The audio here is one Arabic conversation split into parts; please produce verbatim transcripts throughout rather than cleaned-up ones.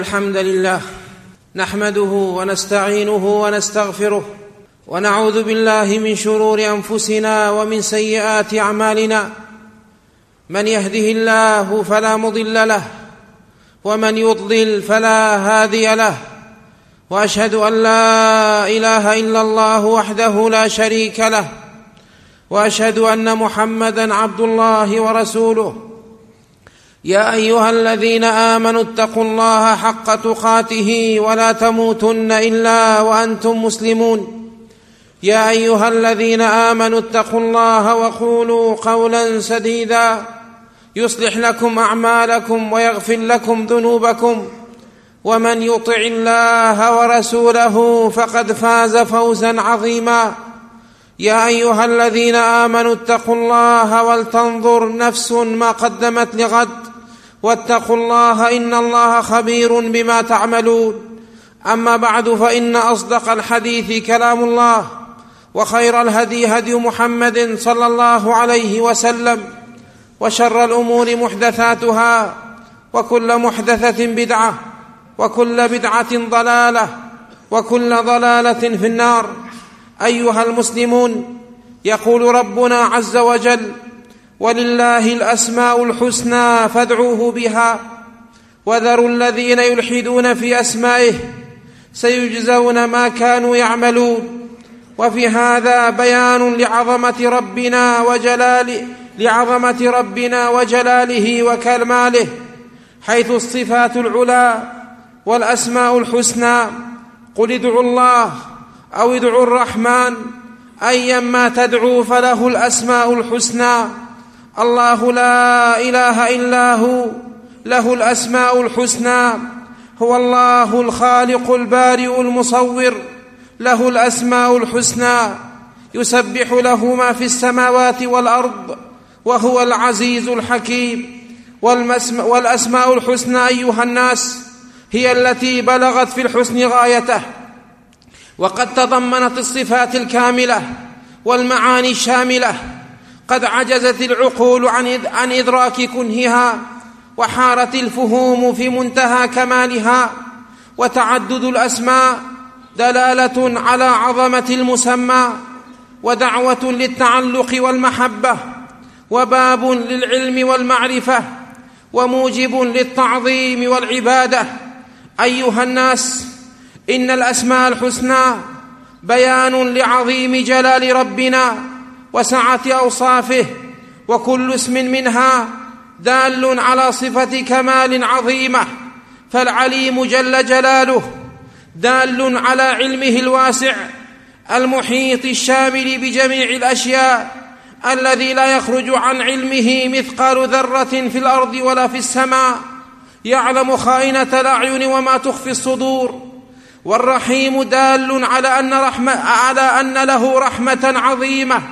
الحمد لله نحمده ونستعينه ونستغفره ونعوذ بالله من شرور أنفسنا ومن سيئات أعمالنا. من يهده الله فلا مضل له ومن يضلل فلا هادي له، وأشهد أن لا إله إلا الله وحده لا شريك له، وأشهد أن محمدًا عبد الله ورسوله. يا أيها الذين آمنوا اتقوا الله حق تقاته ولا تموتن إلا وأنتم مسلمون. يا أيها الذين آمنوا اتقوا الله وقولوا قولا سديدا يصلح لكم أعمالكم ويغفر لكم ذنوبكم، ومن يطع الله ورسوله فقد فاز فوزا عظيما. يا أيها الذين آمنوا اتقوا الله ولتنظر نفس ما قدمت لغد، واتقوا الله إن الله خبير بما تعملون. أما بعد، فإن أصدق الحديث كلام الله، وخير الهدي هدي محمد صلى الله عليه وسلم، وشر الأمور محدثاتها، وكل محدثة بدعة، وكل بدعة ضلالة، وكل ضلالة في النار. أيها المسلمون، يقول ربنا عز وجل: ولله الأسماء الحسنى فادعوه بها وذروا الذين يلحدون في أسمائه سيجزون ما كانوا يعملون. وفي هذا بيان لعظمة ربنا وجلاله لعظمة ربنا وجلاله وكماله، حيث الصفات العلى والأسماء الحسنى. قل ادعوا الله أو ادعوا الرحمن أيما تدعوا فله الأسماء الحسنى. الله لا إله إلا هو، له الأسماء الحسنى. هو الله الخالق البارئ المصور، له الأسماء الحسنى. يسبح له ما في السماوات والأرض، وهو العزيز الحكيم. والأسماء الحسنى أيها الناس هي التي بلغت في الحسن غايته، وقد تضمنت الصفات الكاملة والمعاني الشاملة. قد عجزت العقول عن إدراك كنهها، وحارت الفهوم في منتهى كمالها. وتعدد الأسماء دلالة على عظمة المسمى، ودعوة للتعلق والمحبة، وباب للعلم والمعرفة، وموجب للتعظيم والعبادة. أيها الناس، إن الأسماء الحسنى بيان لعظيم جلال ربنا وسعة أوصافه، وكل اسم منها دال على صفة كمال عظيمة. فالعليم جل جلاله دال على علمه الواسع المحيط الشامل بجميع الأشياء، الذي لا يخرج عن علمه مثقال ذرة في الأرض ولا في السماء. يعلم خائنة الأعين وما تخفي الصدور. والرحيم دال على أن, رحمة على أن له رحمة عظيمة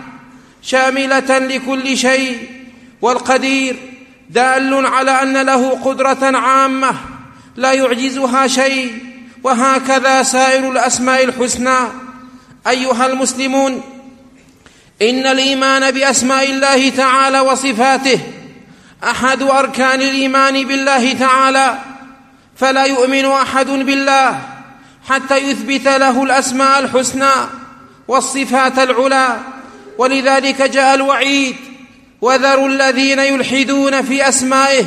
شاملة لكل شيء. والقدير دال على أن له قدرة عامة لا يعجزها شيء. وهكذا سائر الأسماء الحسنى. أيها المسلمون، إن الإيمان بأسماء الله تعالى وصفاته أحد أركان الإيمان بالله تعالى، فلا يؤمن أحد بالله حتى يثبت له الأسماء الحسنى والصفات العلى. ولذلك جاء الوعيد: وذروا الذين يلحدون في أسمائه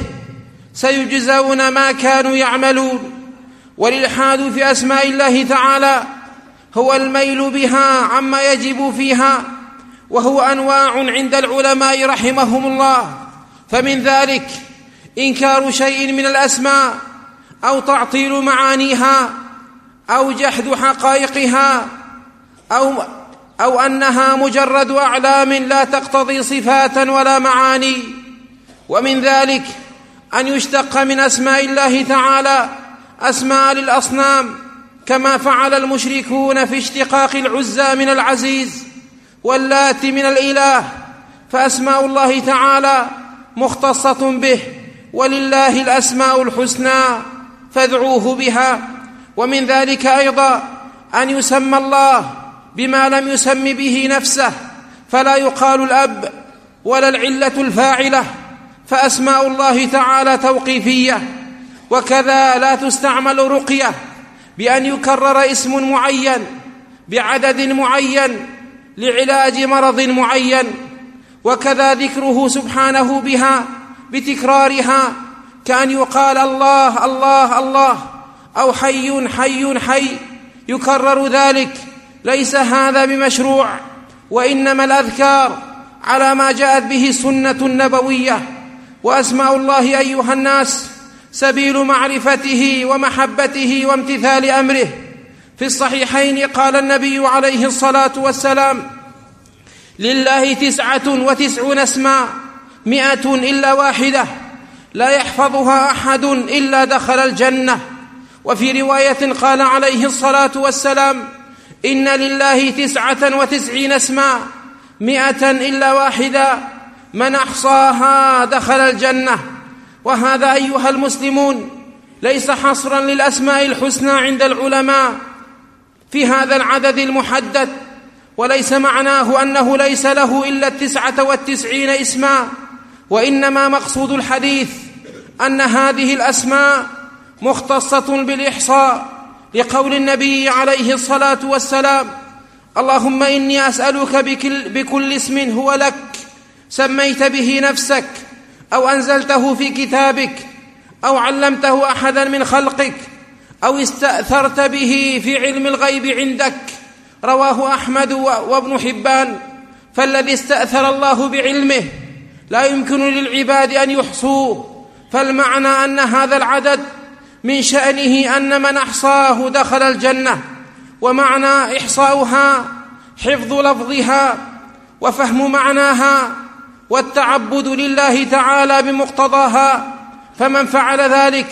سيجزون ما كانوا يعملون. والإلحاد في أسماء الله تعالى هو الميل بها عما يجب فيها، وهو أنواع عند العلماء رحمهم الله. فمن ذلك إنكار شيء من الأسماء، أو تعطيل معانيها، أو جحد حقائقها، أو, أو أنها مجرد أعلام لا تقتضي صفاتا ولا معاني. ومن ذلك أن يشتق من أسماء الله تعالى أسماء للأصنام، كما فعل المشركون في اشتقاق العزى من العزيز واللات من الإله. فأسماء الله تعالى مختصة به، ولله الأسماء الحسنى فادعوه بها. ومن ذلك أيضا أن يسمى الله بما لم يسم به نفسه، فلا يقال الأب ولا العلة الفاعلة. فأسماء الله تعالى توقيفية، وكذا لا تستعمل رقية بأن يكرر اسم معين بعدد معين لعلاج مرض معين، وكذا ذكره سبحانه بها بتكرارها، كأن يقال الله الله الله أو حي حي حي يكرر ذلك. ليس هذا بمشروع، وإنما الأذكار على ما جاءت به السنة النبوية. وأسماء الله أيها الناس سبيل معرفته ومحبته وامتثال أمره. في الصحيحين قال النبي عليه الصلاة والسلام: لله تسعة وتسعون اسما مئة إلا واحدة لا يحفظها أحد إلا دخل الجنة. وفي رواية قال عليه الصلاة والسلام: إن لله تسعة وتسعين اسما مئة إلا واحدة من أحصاها دخل الجنة. وهذا أيها المسلمون ليس حصرا للأسماء الحسنى عند العلماء في هذا العدد المحدد، وليس معناه أنه ليس له إلا التسعة والتسعين اسما، وإنما مقصود الحديث أن هذه الأسماء مختصة بالإحصاء، لقول النبي عليه الصلاة والسلام: اللهم إني أسألك بكل, بكل اسم هو لك سميت به نفسك أو أنزلته في كتابك أو علمته أحدا من خلقك أو استأثرت به في علم الغيب عندك. رواه أحمد وابن حبان. فالذي استأثر الله بعلمه لا يمكن للعباد أن يحصوه، فالمعنى أن هذا العدد من شأنه أن من أحصاه دخل الجنة. ومعنى إحصاؤها حفظ لفظها وفهم معناها والتعبد لله تعالى بمقتضاها، فمن فعل ذلك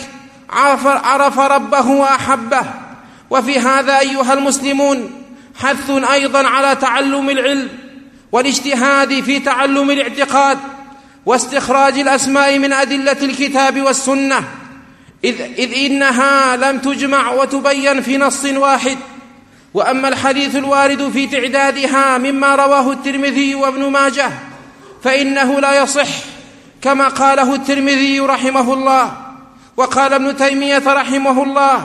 عرف ربه وأحبه. وفي هذا أيها المسلمون حث أيضا على تعلم العلم والاجتهاد في تعلم الاعتقاد واستخراج الأسماء من أدلة الكتاب والسنة، إذ, إذ إنها لم تجمع وتبين في نص واحد. وأما الحديث الوارد في تعدادها مما رواه الترمذي وابن ماجه فإنه لا يصح كما قاله الترمذي رحمه الله. وقال ابن تيمية رحمه الله: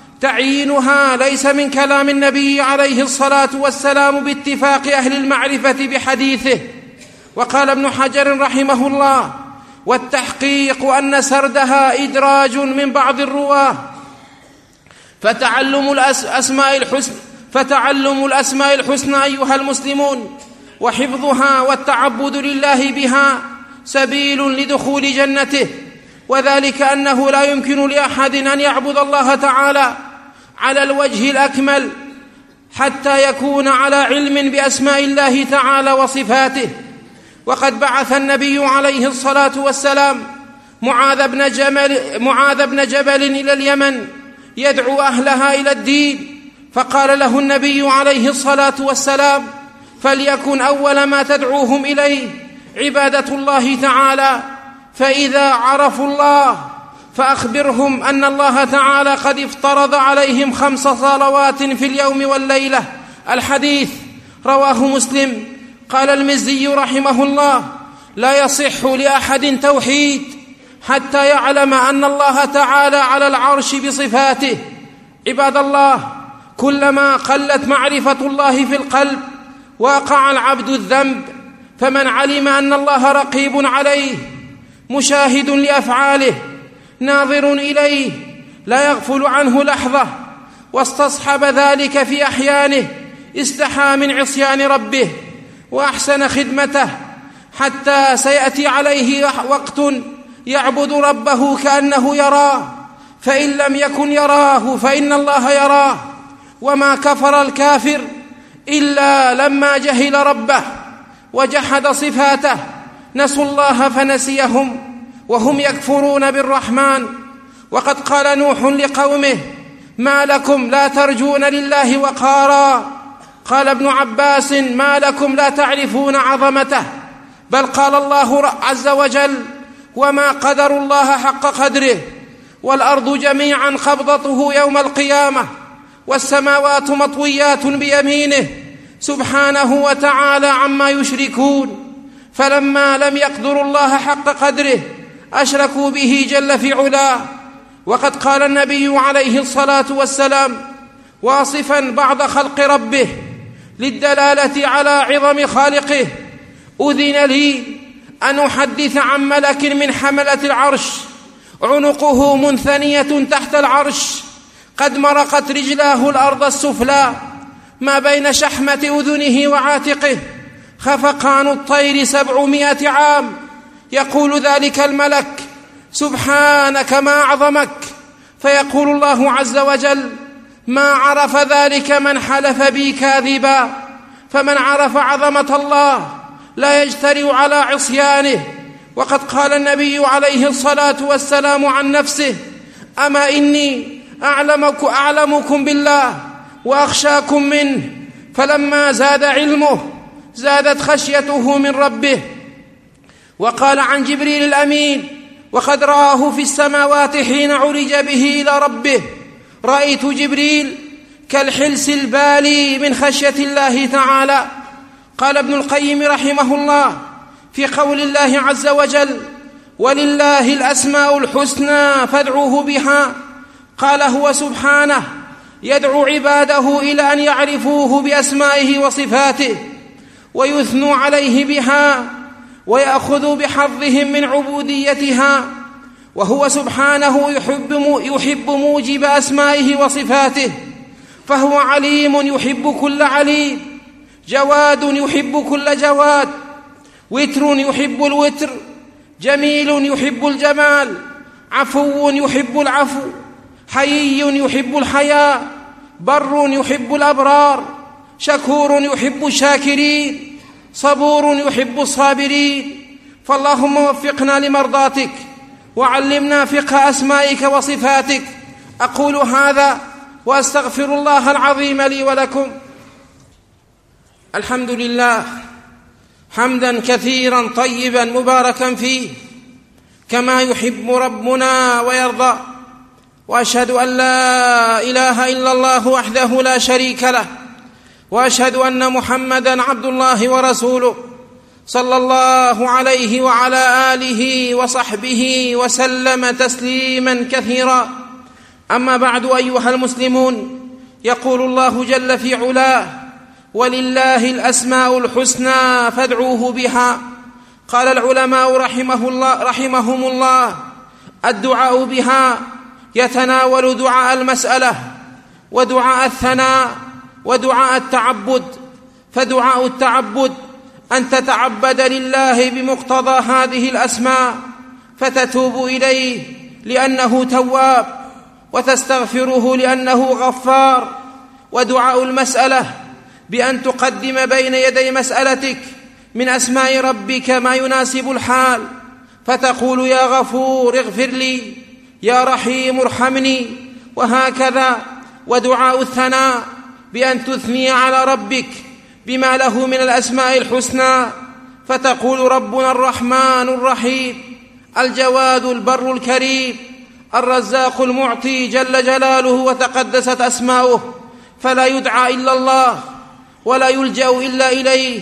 تعيينها ليس من كلام النبي عليه الصلاة والسلام باتفاق أهل المعرفة بحديثه. وقال ابن حجر رحمه الله: والتحقيق أن سردها إدراج من بعض الرواه. فتعلم الأسماء الحسن فتعلم الأسماء الحسنى أيها المسلمون وحفظها والتعبد لله بها سبيل لدخول جنته، وذلك أنه لا يمكن لأحد أن يعبد الله تعالى على الوجه الأكمل حتى يكون على علم بأسماء الله تعالى وصفاته. وقد بعث النبي عليه الصلاة والسلام معاذ بن جبل, معاذ بن جبل إلى اليمن يدعو أهلها إلى الدين، فقال له النبي عليه الصلاة والسلام: فليكن أول ما تدعوهم إليه عبادة الله تعالى، فإذا عرفوا الله فأخبرهم أن الله تعالى قد افترض عليهم خمس صلوات في اليوم والليلة. الحديث رواه مسلم. قال المزي رحمه الله: لا يصح لأحد توحيد حتى يعلم أن الله تعالى على العرش بصفاته. عباد الله، كلما قلت معرفة الله في القلب وقع العبد الذنب، فمن علم أن الله رقيب عليه مشاهد لأفعاله ناظر إليه لا يغفل عنه لحظة، واستصحب ذلك في أحيانه استحى من عصيان ربه وأحسن خدمته، حتى سيأتي عليه وقت يعبد ربه كأنه يراه، فإن لم يكن يراه فإن الله يراه. وما كفر الكافر إلا لما جهل ربه وجحد صفاته، نسوا الله فنسيهم وهم يكفرون بالرحمن. وقد قال نوح لقومه: ما لكم لا ترجون لله وقارا. قال ابن عباس: ما لكم لا تعرفون عظمته. بل قال الله عز وجل: وما قدر الله حق قدره، والأرض جميعا قبضته يوم القيامة، والسماوات مطويات بيمينه سبحانه وتعالى عما يشركون. فلما لم يقدروا الله حق قدره أشركوا به جل في علاه، وقد قال النبي عليه الصلاة والسلام واصفا بعض خلق ربه للدلالة على عظم خالقه: أذن لي أن أحدث عن ملك من حملة العرش عنقه منثنية تحت العرش، قد مرقت رجلاه الأرض السفلى ما بين شحمة أذنه وعاتقه خفقان الطير سبعمائة عام. يقول ذلك الملك: سبحانك ما أعظمك. فيقول الله عز وجل: ما عرف ذلك من حلف بي كاذبا. فمن عرف عظمة الله لا يجترئ على عصيانه. وقد قال النبي عليه الصلاة والسلام عن نفسه: أما إني أعلمك أعلمكم بالله وأخشاكم منه. فلما زاد علمه زادت خشيته من ربه. وقال عن جبريل الأمين وقد رآه في السماوات حين عرج به إلى ربه: رأيت جبريل كالحلس البالي من خشية الله تعالى. قال ابن القيم رحمه الله في قول الله عز وجل: ولله الأسماء الحسنى فادعوه بها، قال هو سبحانه يدعو عباده إلى أن يعرفوه بأسمائه وصفاته ويثنوا عليه بها ويأخذوا بحظهم من عبوديتها. وهو سبحانه يحب, يحب موجب أسمائه وصفاته، فهو عليم يحب كل عليم، جواد يحب كل جواد، وتر يحب الوتر، جميل يحب الجمال، عفو يحب العفو، حيي يحب الحياء، بر يحب الأبرار، شكور يحب الشاكرين، صبور يحب الصابرين. فاللهم وفقنا لمرضاتك وعلمنا فقه أسمائك وصفاتك. أقول هذا وأستغفر الله العظيم لي ولكم. الحمد لله حمدا كثيرا طيبا مباركا فيه كما يحب ربنا ويرضى. وأشهد أن لا إله إلا الله وحده لا شريك له، وأشهد أن محمدا عبد الله ورسوله صلى الله عليه وعلى آله وصحبه وسلم تسليما كثيرا. أما بعد أيها المسلمون، يقول الله جل في علاه: ولله الأسماء الحسنى فادعوه بها. قال العلماء رحمه الله رحمهم الله: الدعاء بها يتناول دعاء المسألة ودعاء الثناء ودعاء التعبد. فدعاء التعبد أن تتعبد لله بمقتضى هذه الأسماء فتتوب إليه لأنه تواب، وتستغفره لأنه غفار. ودعاء المسألة بأن تقدم بين يدي مسألتك من أسماء ربك ما يناسب الحال، فتقول: يا غفور اغفر لي، يا رحيم ارحمني، وهكذا. ودعاء الثناء بأن تثني على ربك بما له من الأسماء الحسنى، فتقول: ربنا الرحمن الرحيم، الجواد البر الكريم، الرزاق المعطي جل جلاله وتقدست أسماؤه، فلا يدعى إلا الله ولا يلجأ إلا إليه،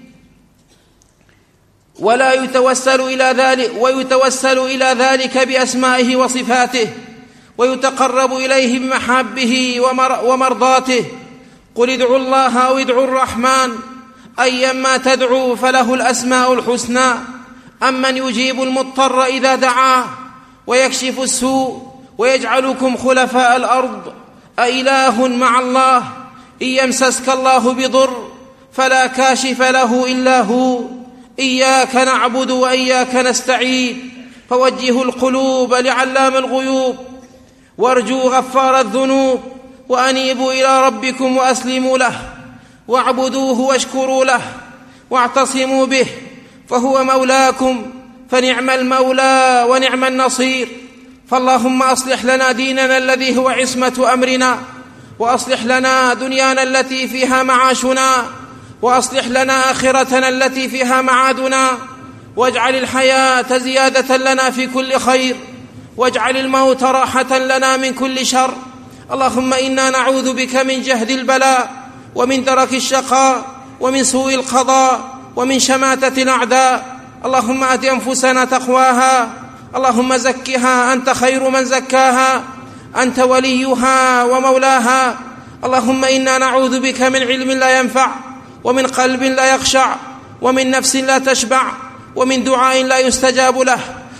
ولا يتوسل إلى ذلك ويتوسل إلى ذلك بأسمائه وصفاته، ويتقرب إليه بمحابه ومرضاته. قل ادعوا الله أو ادعوا الرحمن أيما تدعوا فله الأسماء الحسنى. أمن يجيب المضطر إذا دعاه ويكشف السوء ويجعلكم خلفاء الأرض أإله مع الله؟ إن يمسسك الله بضر فلا كاشف له إلا هو، إياك نعبد وإياك نستعين. فوجهوا القلوب لعلام الغيوب وارجوا غفار الذنوب، وأنيبوا إلى ربكم وأسلموا له، واعبدوه واشكروا له، واعتصموا به، فهو مولاكم، فنعم المولى ونعم النصير. فاللهم أصلح لنا ديننا الذي هو عصمة أمرنا، وأصلح لنا دنيانا التي فيها معاشنا، وأصلح لنا آخرتنا التي فيها معادنا، واجعل الحياة زيادة لنا في كل خير، واجعل الموت راحة لنا من كل شر. اللهم إنا نعوذ بك من جهد البلاء ومن درك الشقاء ومن سوء القضاء ومن شماتة الأعداء. اللهم آت أنفسنا تقواها، اللهم زكها أنت خير من زكاها، أنت وليها ومولاها. اللهم إنا نعوذ بك من علم لا ينفع، ومن قلب لا يخشع، ومن نفس لا تشبع، ومن دعاء لا يستجاب له.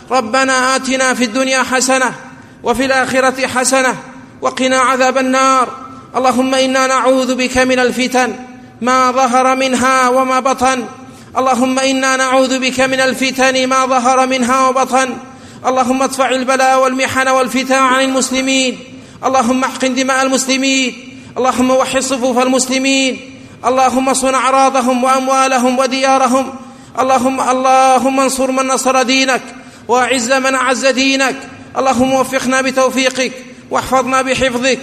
ربنا آتنا في الدنيا حسنة وفي الآخرة حسنة وقنا عذاب النار. اللهم إنا نعوذ بك من الفتن ما ظهر منها وما بطن. اللهم إنا نعوذ بك من الفتن ما ظهر منها وبطن. اللهم ادفع البلاء والمحن والفتن عن المسلمين. اللهم احقن دماء المسلمين. اللهم وحد صفوف المسلمين. اللهم صن أعراضهم وأموالهم وديارهم. اللهم اللهم انصر من نصر دينك، وأعز من أعز دينك. اللهم وفقنا بتوفيقك واحفظنا بحفظك.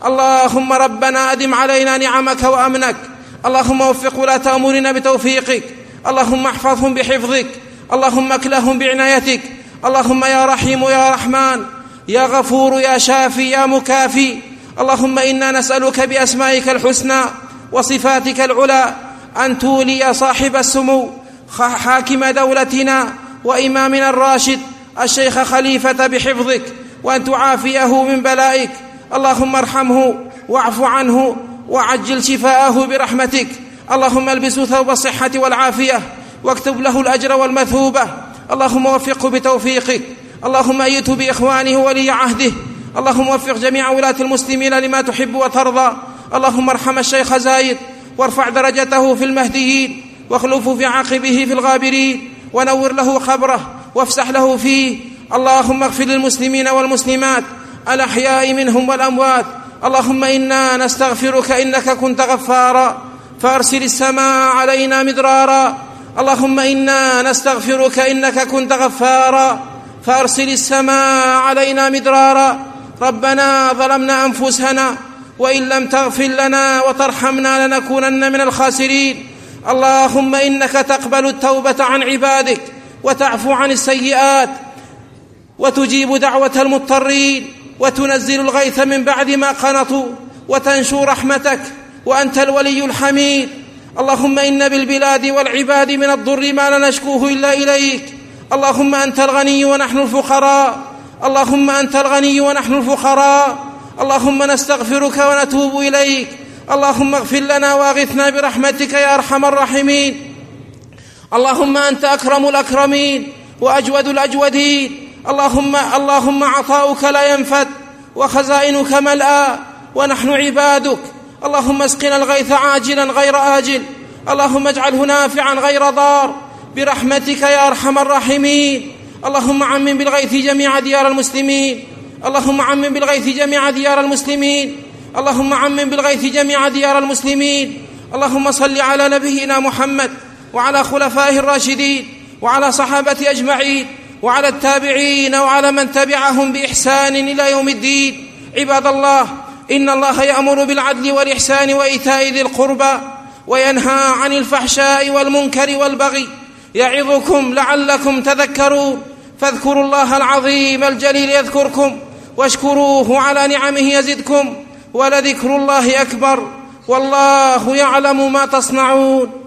اللهم ربنا أدم علينا نعمك وأمنك. اللهم وفق ولاة أمورنا بتوفيقك. اللهم احفظهم بحفظك. اللهم اكلهم بعنايتك. اللهم يا رحيم يا رحمن يا غفور يا شافي يا مكافي. اللهم إنا نسألك بأسمائك الحسنى وصفاتك العلى أن تولي صاحب السمو حاكم دولتنا وإمامنا الراشد الشيخ خليفة بحفظك، وأن تعافيه من بلائك. اللهم ارحمه واعف عنه وعجل شفاءه برحمتك. اللهم البسه ثوب الصحة والعافية واكتب له الأجر والمثوبة. اللهم وفقه بتوفيقك. اللهم أيده بإخوانه ولي عهده. اللهم وفق جميع ولاة المسلمين لما تحب وترضى. اللهم ارحم الشيخ زايد وارفع درجته في المهديين، واخلفه في عقبه في الغابرين، ونور له قبره وافسح له فيه. اللهم اغفر للمسلمين والمسلمات الأحياء منهم والأموات. اللهم إنا نستغفرك إنك كنت غفارا فأرسل السماء علينا مدرارا. اللهم إنا نستغفرك إنك كنت غفارا فأرسل السماء علينا مدرارا. ربنا ظلمنا أنفسنا وإن لم تغفر لنا وترحمنا لنكونن من الخاسرين. اللهم إنك تقبل التوبة عن عبادك وتعفو عن السيئات وتجيب دعوة المضطرين وتنزل الغيث من بعد ما قنطوا وتنشر رحمتك، وأنت الولي الحميد. اللهم إن بالبلاد والعباد من الضر ما لا نشكوه إلا إليك. اللهم أنت الغني ونحن الفقراء. اللهم أنت الغني ونحن الفقراء. اللهم نستغفرك ونتوب إليك. اللهم اغفر لنا واغثنا برحمتك يا أرحم الراحمين. اللهم أنت أكرم الأكرمين وأجود الأجودين. اللهم اللهم عطاؤك لا ينفد وخزائنك ملأى ونحن عبادك. اللهم اسقنا الغيث عاجلا غير آجل. اللهم اجعله نافعا غير ضار برحمتك يا أرحم الراحمين. اللهم عمم بالغيث جميع ديار المسلمين. اللهم عمم بالغيث جميع ديار المسلمين. اللهم عمم بالغيث جميع ديار المسلمين. اللهم صل على نبينا محمد وعلى خلفائه الراشدين وعلى صحابته أجمعين وعلى التابعين وعلى من تبعهم بإحسان إلى يوم الدين. عباد الله، إن الله يأمر بالعدل والإحسان وإيتاء ذي القربى وينهى عن الفحشاء والمنكر والبغي، يعظكم لعلكم تذكرون. فاذكروا الله العظيم الجليل يذكركم، واشكروه على نعمه يزدكم، ولذكر الله أكبر، والله يعلم ما تصنعون.